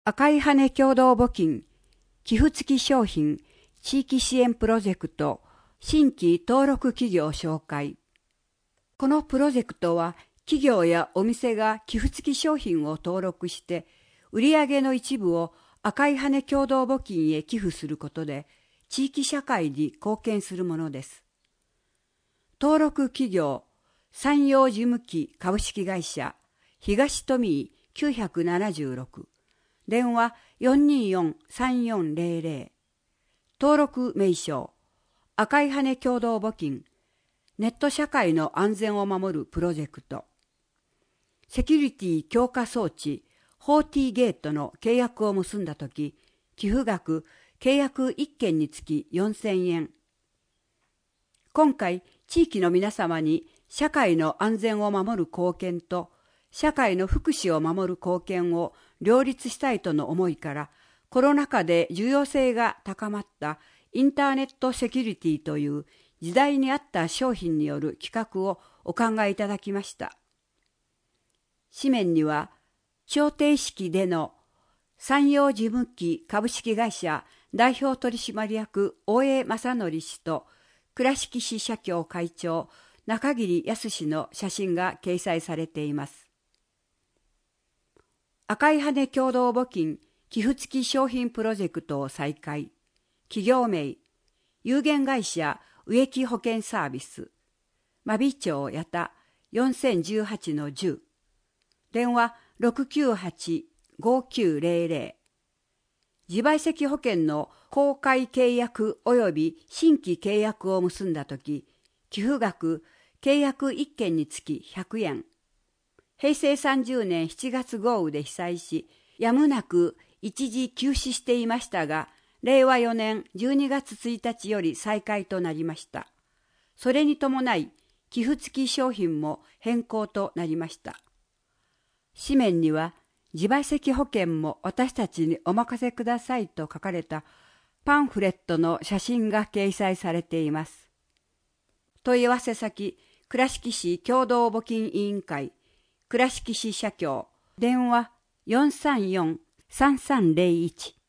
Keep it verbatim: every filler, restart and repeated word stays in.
赤い羽共同募金寄付付き商品地域支援プロジェクト新規登録企業紹介。このプロジェクトは企業やお店が寄付付き商品を登録して売上の一部を赤い羽共同募金へ寄付することで地域社会に貢献するものです。登録企業山陽事務機株式会社東都民きゅうななろく電話 よんにーよんさんよんゼロゼロ 登録名称赤い羽共同募金ネット社会の安全を守るプロジェクトセキュリティ強化装置フォーティーゲートの契約を結んだとき寄付額契約いっけんにつきよんせんえん。今回地域の皆様に社会の安全を守る貢献と社会の福祉を守る貢献を両立したいとの思いからコロナ禍で重要性が高まったインターネットセキュリティという時代に合った商品による企画をお考えいただきました。紙面には調停式での山陽事務機株式会社代表取締役大江正則氏と倉敷市社協会長中桐康の写真が掲載されています。赤い羽共同募金寄付付き商品プロジェクトを再開。企業名有限会社植木保険サービス真備町八田 よんせんじゅうはちのじゅう 電話 ろくきゅうはちごきゅうゼロゼロ 自賠責保険の公開契約及び新規契約を結んだとき寄付額契約いっけんにつきひゃくえん。平成さんじゅうねんしちがつ豪雨で被災しやむなく一時休止していましたがれいわよねんじゅうにがつついたちより再開となりました。それに伴い寄付付き商品も変更となりました。紙面には自賠責保険も私たちにお任せくださいと書かれたパンフレットの写真が掲載されています。問い合わせ先倉敷市共同募金委員会倉敷市社協電話 よんさんよんさんさんゼロいち